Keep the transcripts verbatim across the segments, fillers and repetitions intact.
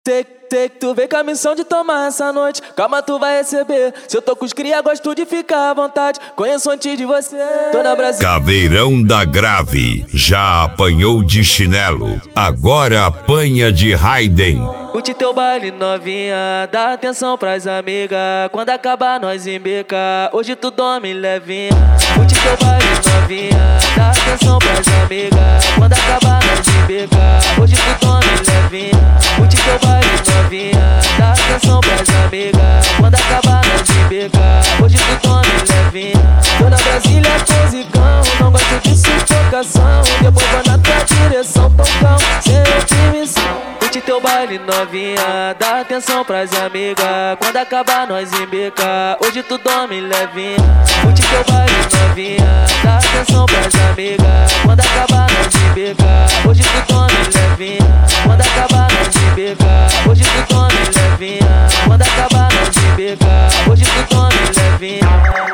Sei, sei que tu vem com a missão de tomar essa noite. Calma, tu vai receber. Se eu tô com os cria, gosto de ficar à vontade. Conheço antes de você. Tô na Brasil. Caveirão da Grave já apanhou de chinelo, agora apanha de Raiden. Curte teu baile novinha, dá atenção pras amigas. Quando acabar nós embeca, hoje tu dorme levinha. Curte teu baile novinha, dá atenção pras amigas. Quando acabar nós embeca, hoje tu dorme levinha. Curte teu baile novinha, dá atenção pras amigas. Quando acabar nós embeca, hoje tu dorme levinha. Tô na Brasília com zicão, não gosto de sufocação. Depois vou na tua direção, tocão, sem oprimição. Curte teu baile novinha, dá atenção pras amigas. Quando acabar nós embeca, hoje tu dorme levinha. Curte teu baile novinha, dá atenção pras amigas. Quando acabar nós embeca, hoje tu dorme levinha. Quando acabar nós embeca, hoje tu dorme levinha. Quando acabar nós embeca, hoje tu dorme levinha.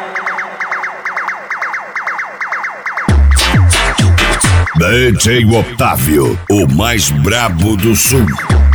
D J Otávio, o mais brabo do sul.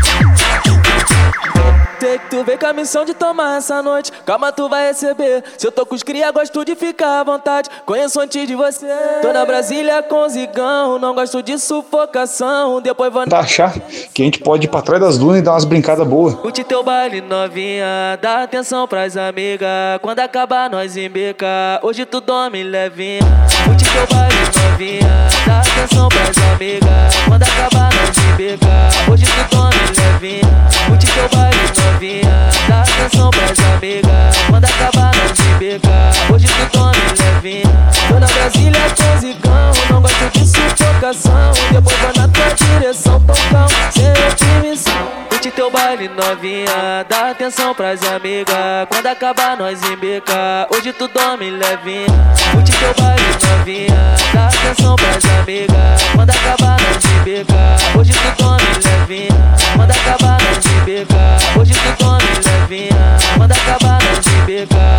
Sei que tu vem com a missão de tomar essa noite. Calma, tu vai receber. Se eu tô com os cria, gosto de ficar à vontade. Conheço antes de você. Tô na Brasília com zigão, não gosto de sufocação. Depois vou achar que a gente pode ir pra trás das dunas e dar umas brincadas boas. Curte teu baile novinha, dá atenção pras amigas. Quando acabar nós embeca, hoje tu dorme levinha. Curte teu baile novinha, dá atenção pras amigas. Quando acabar nós embeca, hoje tu dorme levinha. Curte teu baile novinha, dá atenção pras amigas. Quando acabar nós embeca, hoje tu dorme levinha. Tô na Brasília com zicão, não gosto de sufocação. Depois vou na tua direção, tocão, sem oprimição. Curte teu baile novinha, dá atenção pras amigas. Quando acabar nós embeca, hoje tu dorme levinha. Curte teu baile novinha, dá atenção pras amigas. Quando acabar nós embeca, hoje tu dorme levinha. Quando acabar nós embeca, hoje tu dorme levinha. Quando acabar nós embeca,